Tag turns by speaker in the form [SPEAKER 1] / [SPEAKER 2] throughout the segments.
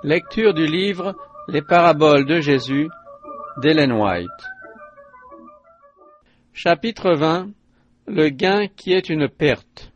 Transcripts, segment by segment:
[SPEAKER 1] Lecture du livre Les paraboles de Jésus d'Ellen White. Chapitre 20. Le gain qui est une perte.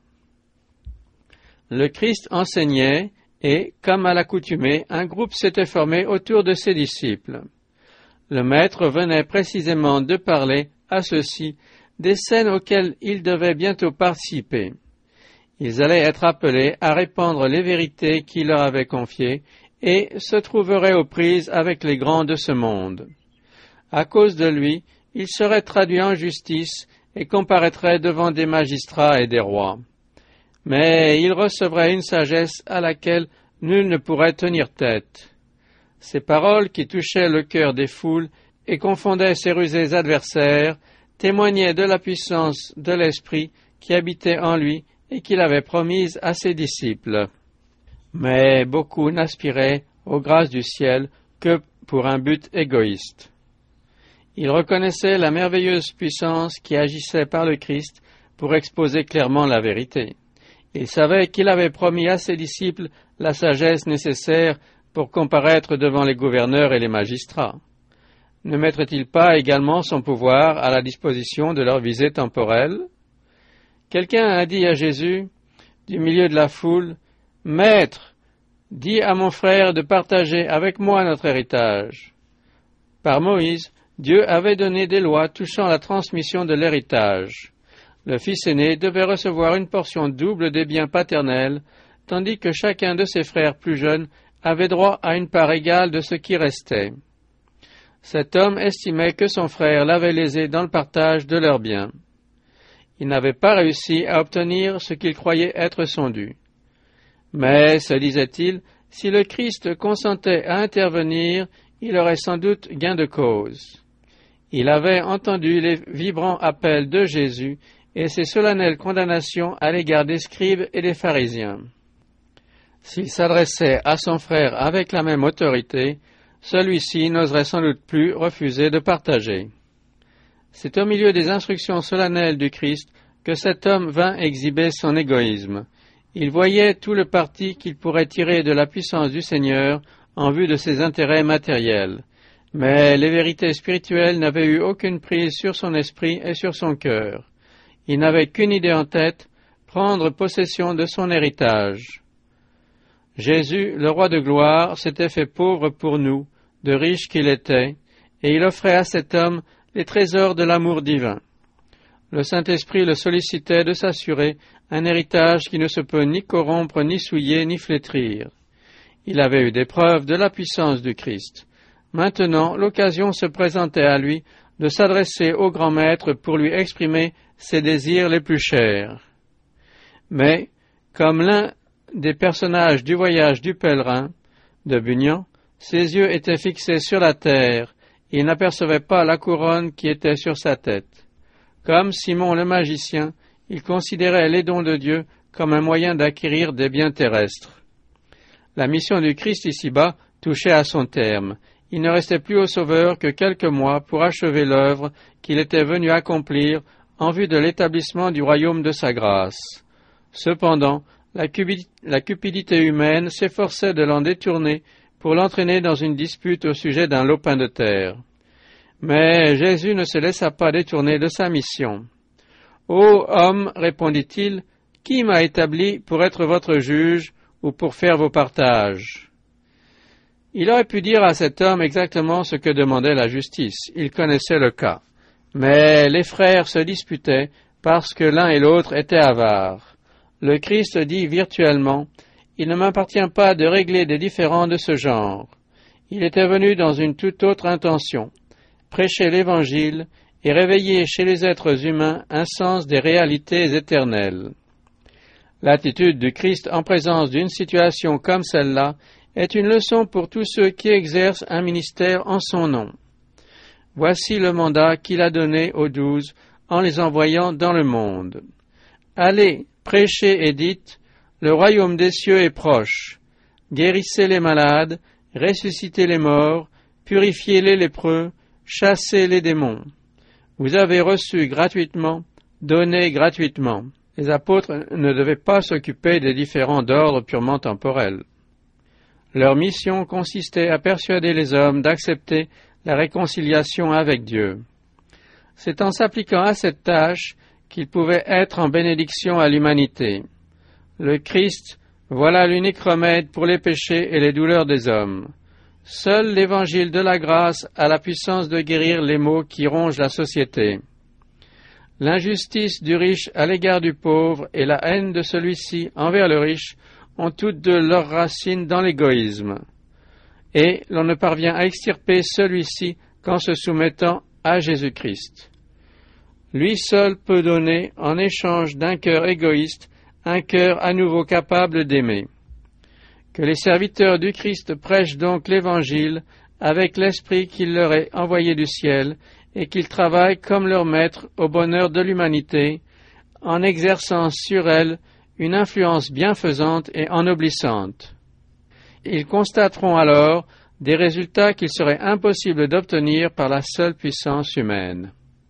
[SPEAKER 1] Le Christ enseignait et, comme à l'accoutumée, un groupe s'était formé autour de ses disciples. Le Maître venait précisément de parler à ceux-ci des scènes auxquelles ils devaient bientôt participer. Ils allaient être appelés à répandre les vérités qu'il leur avait confiées et se trouveraient aux prises avec les grands de ce monde. À cause de lui, ils seraient traduits en justice et comparaîtraient devant des magistrats et des rois. Mais ils recevraient une sagesse à laquelle nul ne pourrait tenir tête. Ces paroles qui touchaient le cœur des foules et confondaient ses rusés adversaires témoignaient de la puissance de l'Esprit qui habitait en lui et qu'il avait promise à ses disciples. Mais beaucoup n'aspiraient aux grâces du ciel que pour un but égoïste. Ils reconnaissaient la merveilleuse puissance qui agissait par le Christ pour exposer clairement la vérité. Ils savaient qu'il avait promis à ses disciples la sagesse nécessaire pour comparaître devant les gouverneurs et les magistrats. Ne mettrait-il pas également son pouvoir à la disposition de leur visée temporelle? Quelqu'un a dit à Jésus, du milieu de la foule, « Maître, dis à mon frère de partager avec moi notre héritage. » Par Moïse, Dieu avait donné des lois touchant la transmission de l'héritage. Le fils aîné devait recevoir une portion double des biens paternels, tandis que chacun de ses frères plus jeunes avait droit à une part égale de ce qui restait. Cet homme estimait que son frère l'avait lésé dans le partage de leurs biens. Il n'avait pas réussi à obtenir ce qu'il croyait être son dû. Mais, se disait-il, si le Christ consentait à intervenir, il aurait sans doute gain de cause. Il avait entendu les vibrants appels de Jésus et ses solennelles condamnations à l'égard des scribes et des pharisiens. S'il s'adressait à son frère avec la même autorité, celui-ci n'oserait sans doute plus refuser de partager. C'est au milieu des instructions solennelles du Christ que cet homme vint exhiber son égoïsme. Il voyait tout le parti qu'il pourrait tirer de la puissance du Seigneur en vue de ses intérêts matériels. Mais les vérités spirituelles n'avaient eu aucune prise sur son esprit et sur son cœur. Il n'avait qu'une idée en tête, prendre possession de son héritage. Jésus, le roi de gloire, s'était fait pauvre pour nous, de riche qu'il était, et il offrait à cet homme les trésors de l'amour divin. Le Saint-Esprit le sollicitait de s'assurer un héritage qui ne se peut ni corrompre, ni souiller, ni flétrir. Il avait eu des preuves de la puissance du Christ. Maintenant, l'occasion se présentait à lui de s'adresser au grand maître pour lui exprimer ses désirs les plus chers. Mais, comme l'un des personnages du voyage du pèlerin, de Bunyan, ses yeux étaient fixés sur la terre, et il n'apercevait pas la couronne qui était sur sa tête. Comme Simon le magicien, il considérait les dons de Dieu comme un moyen d'acquérir des biens terrestres. La mission du Christ ici-bas touchait à son terme. Il ne restait plus au Sauveur que quelques mois pour achever l'œuvre qu'il était venu accomplir en vue de l'établissement du royaume de sa grâce. Cependant, la cupidité humaine s'efforçait de l'en détourner pour l'entraîner dans une dispute au sujet d'un lopin de terre. Mais Jésus ne se laissa pas détourner de sa mission. « Ô homme, répondit-il, qui m'a établi pour être votre juge ou pour faire vos partages ?» Il aurait pu dire à cet homme exactement ce que demandait la justice. Il connaissait le cas. Mais les frères se disputaient parce que l'un et l'autre étaient avares. Le Christ dit virtuellement, « Il ne m'appartient pas de régler des différends de ce genre. » Il était venu dans une toute autre intention, prêcher l'Évangile et réveiller chez les êtres humains un sens des réalités éternelles. L'attitude du Christ en présence d'une situation comme celle-là est une leçon pour tous ceux qui exercent un ministère en son nom. Voici le mandat qu'il a donné aux 12 en les envoyant dans le monde. Allez, prêchez et dites, le royaume des cieux est proche. Guérissez les malades, ressuscitez les morts, purifiez les lépreux, chassez les démons. Vous avez reçu gratuitement, donnez gratuitement. Les apôtres ne devaient pas s'occuper des différends d'ordre purement temporels. Leur mission consistait à persuader les hommes d'accepter la réconciliation avec Dieu. C'est en s'appliquant à cette tâche qu'ils pouvaient être en bénédiction à l'humanité. Le Christ, voilà l'unique remède pour les péchés et les douleurs des hommes. Seul l'évangile de la grâce a la puissance de guérir les maux qui rongent la société. L'injustice du riche à l'égard du pauvre et la haine de celui-ci envers le riche ont toutes deux leurs racines dans l'égoïsme. Et l'on ne parvient à extirper celui-ci qu'en se soumettant à Jésus-Christ. Lui seul peut donner, en échange d'un cœur égoïste, un cœur à nouveau capable d'aimer. Que les serviteurs du Christ prêchent donc l'Évangile avec l'esprit qu'il leur est envoyé du ciel et qu'ils travaillent comme leur maître au bonheur de l'humanité, en exerçant sur elle une influence bienfaisante et ennoblissante. Ils constateront alors des résultats qu'il serait impossible d'obtenir par la seule puissance humaine.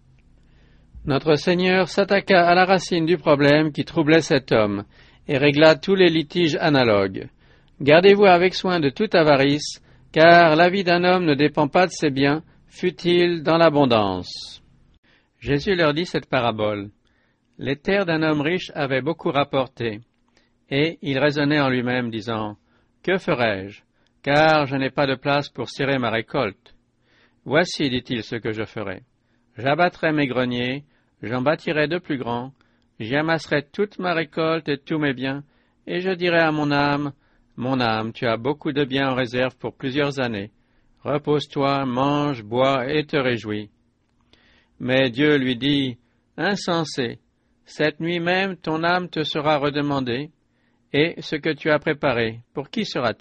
[SPEAKER 1] Notre Seigneur s'attaqua à la racine du problème qui troublait cet homme et régla tous les litiges analogues. Gardez-vous avec soin de toute avarice, car la vie d'un homme ne dépend pas de ses biens, fût-il dans l'abondance. Jésus leur dit cette parabole. Les terres d'un homme riche avaient beaucoup rapporté, et il raisonnait en lui-même, disant, « Que ferai-je, car je n'ai pas de place pour cirer ma récolte. Voici, dit-il, ce que je ferai. J'abattrai mes greniers, j'en bâtirai de plus grands, j'y amasserai toute ma récolte et tous mes biens, et je dirai à mon âme, « Mon âme, tu as beaucoup de biens en réserve pour plusieurs années. Repose-toi, mange, bois et te réjouis. » Mais Dieu lui dit, « Insensé, cette nuit même ton âme te sera redemandée, et ce que tu as préparé, pour qui sera-t-il? »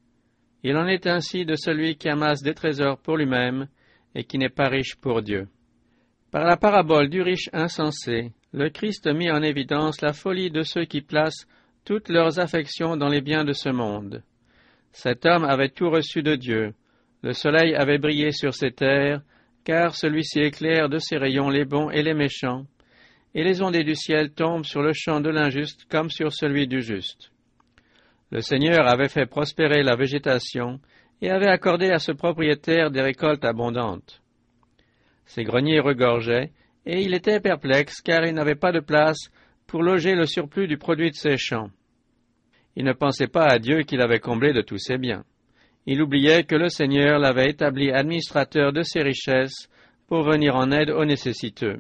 [SPEAKER 1] Il en est ainsi de celui qui amasse des trésors pour lui-même et qui n'est pas riche pour Dieu. Par la parabole du riche insensé, le Christ mit en évidence la folie de ceux qui placent toutes leurs affections dans les biens de ce monde. Cet homme avait tout reçu de Dieu. Le soleil avait brillé sur ses terres, car celui-ci éclaire de ses rayons les bons et les méchants, et les ondées du ciel tombent sur le champ de l'injuste comme sur celui du juste. Le Seigneur avait fait prospérer la végétation et avait accordé à ce propriétaire des récoltes abondantes. Ses greniers regorgeaient, et il était perplexe car il n'avait pas de place pour loger le surplus du produit de ses champs. Il ne pensait pas à Dieu qui l'avait comblé de tous ses biens. Il oubliait que le Seigneur l'avait établi administrateur de ses richesses pour venir en aide aux nécessiteux.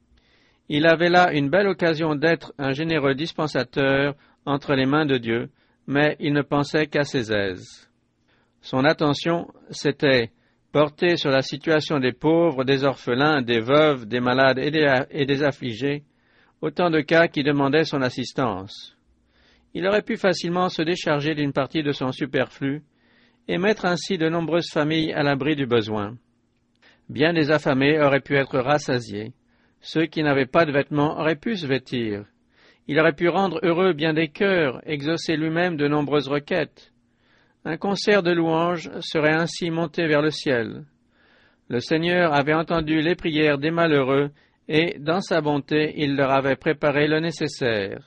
[SPEAKER 1] Il avait là une belle occasion d'être un généreux dispensateur entre les mains de Dieu, mais il ne pensait qu'à ses aises. Son attention s'était portée sur la situation des pauvres, des orphelins, des veuves, des malades et des affligés, autant de cas qui demandaient son assistance. Il aurait pu facilement se décharger d'une partie de son superflu et mettre ainsi de nombreuses familles à l'abri du besoin. Bien des affamés auraient pu être rassasiés. Ceux qui n'avaient pas de vêtements auraient pu se vêtir. Il aurait pu rendre heureux bien des cœurs, exaucer lui-même de nombreuses requêtes. Un concert de louanges serait ainsi monté vers le ciel. Le Seigneur avait entendu les prières des malheureux et, dans sa bonté, il leur avait préparé le nécessaire.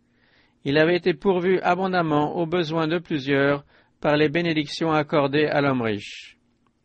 [SPEAKER 1] Il avait été pourvu abondamment aux besoins de plusieurs par les bénédictions accordées à l'homme riche.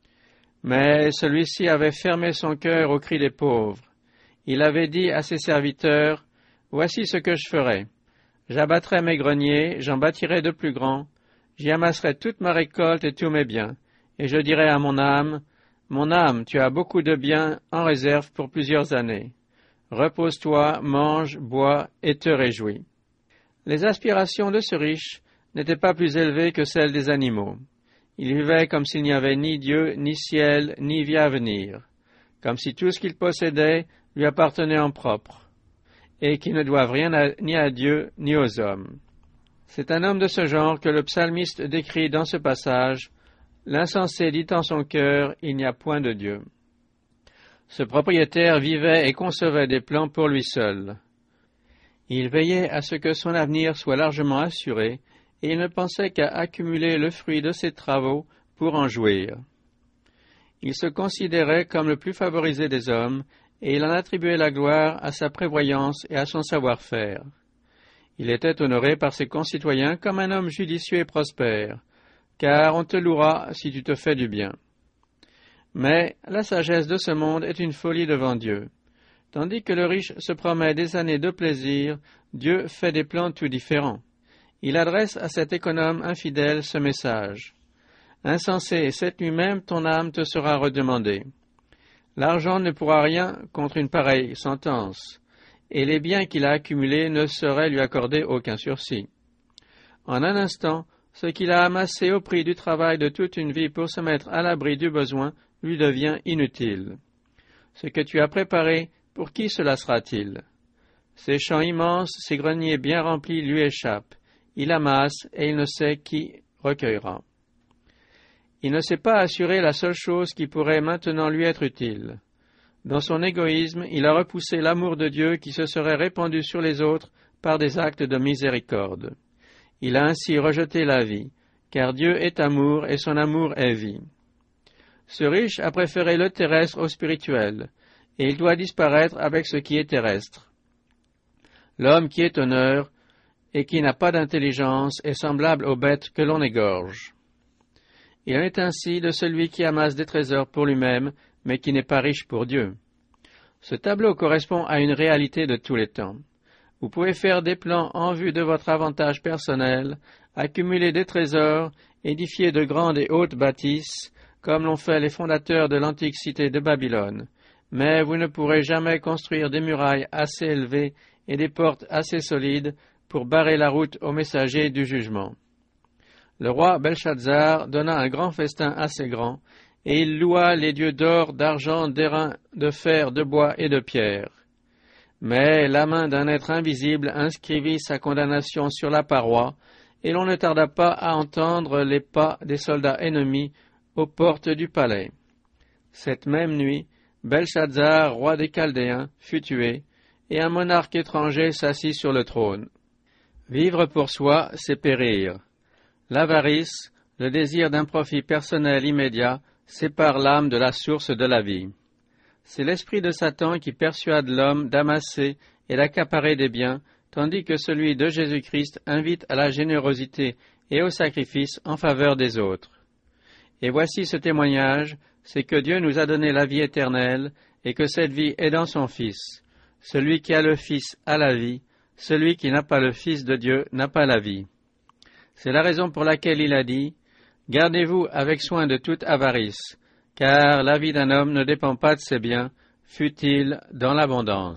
[SPEAKER 1] Mais celui-ci avait fermé son cœur au cri des pauvres. Il avait dit à ses serviteurs, « Voici ce que je ferai. J'abattrai mes greniers, j'en bâtirai de plus grands, j'y amasserai toute ma récolte et tous mes biens, et je dirai à mon âme, « Mon âme, tu as beaucoup de biens en réserve pour plusieurs années. Repose-toi, mange, bois et te réjouis. » Les aspirations de ce riche n'étaient pas plus élevées que celles des animaux. Il vivait comme s'il n'y avait ni Dieu, ni ciel, ni vie à venir, comme si tout ce qu'il possédait lui appartenait en propre, et qu'il ne doive rien ni à Dieu ni aux hommes. C'est un homme de ce genre que le psalmiste décrit dans ce passage. L'insensé dit en son cœur, il n'y a point de Dieu. Ce propriétaire vivait et concevait des plans pour lui seul. Il veillait à ce que son avenir soit largement assuré, et il ne pensait qu'à accumuler le fruit de ses travaux pour en jouir. Il se considérait comme le plus favorisé des hommes, et il en attribuait la gloire à sa prévoyance et à son savoir-faire. Il était honoré par ses concitoyens comme un homme judicieux et prospère, car on te louera si tu te fais du bien. Mais la sagesse de ce monde est une folie devant Dieu. Tandis que le riche se promet des années de plaisir, Dieu fait des plans tout différents. Il adresse à cet économe infidèle ce message. Insensé, cette nuit même ton âme te sera redemandée. L'argent ne pourra rien contre une pareille sentence, et les biens qu'il a accumulés ne sauraient lui accorder aucun sursis. En un instant, ce qu'il a amassé au prix du travail de toute une vie pour se mettre à l'abri du besoin lui devient inutile. Ce que tu as préparé, pour qui cela sera-t-il? Ces champs immenses, ces greniers bien remplis lui échappent. Il amasse et il ne sait qui recueillera. Il ne sait pas assurer la seule chose qui pourrait maintenant lui être utile. Dans son égoïsme, il a repoussé l'amour de Dieu qui se serait répandu sur les autres par des actes de miséricorde. Il a ainsi rejeté la vie, car Dieu est amour et son amour est vie. Ce riche a préféré le terrestre au spirituel, et il doit disparaître avec ce qui est terrestre. L'homme qui est honneur et qui n'a pas d'intelligence est semblable aux bêtes que l'on égorge. Il en est ainsi de celui qui amasse des trésors pour lui-même, mais qui n'est pas riche pour Dieu. Ce tableau correspond à une réalité de tous les temps. Vous pouvez faire des plans en vue de votre avantage personnel, accumuler des trésors, édifier de grandes et hautes bâtisses, comme l'ont fait les fondateurs de l'antique cité de Babylone. Mais vous ne pourrez jamais construire des murailles assez élevées et des portes assez solides pour barrer la route aux messagers du jugement. Le roi Belshazzar donna un grand festin assez grand, et il loua les dieux d'or, d'argent, d'airain, de fer, de bois et de pierre. Mais la main d'un être invisible inscrivit sa condamnation sur la paroi, et l'on ne tarda pas à entendre les pas des soldats ennemis aux portes du palais. Cette même nuit, Belshazzar, roi des Chaldéens, fut tué, et un monarque étranger s'assit sur le trône. Vivre pour soi, c'est périr. L'avarice, le désir d'un profit personnel immédiat, sépare l'âme de la source de la vie. C'est l'esprit de Satan qui persuade l'homme d'amasser et d'accaparer des biens, tandis que celui de Jésus-Christ invite à la générosité et au sacrifice en faveur des autres. Et voici ce témoignage, c'est que Dieu nous a donné la vie éternelle, et que cette vie est dans son Fils. Celui qui a le Fils a la vie, celui qui n'a pas le Fils de Dieu n'a pas la vie. C'est la raison pour laquelle il a dit « Gardez-vous avec soin de toute avarice, car la vie d'un homme ne dépend pas de ses biens, fût-il dans l'abondance. »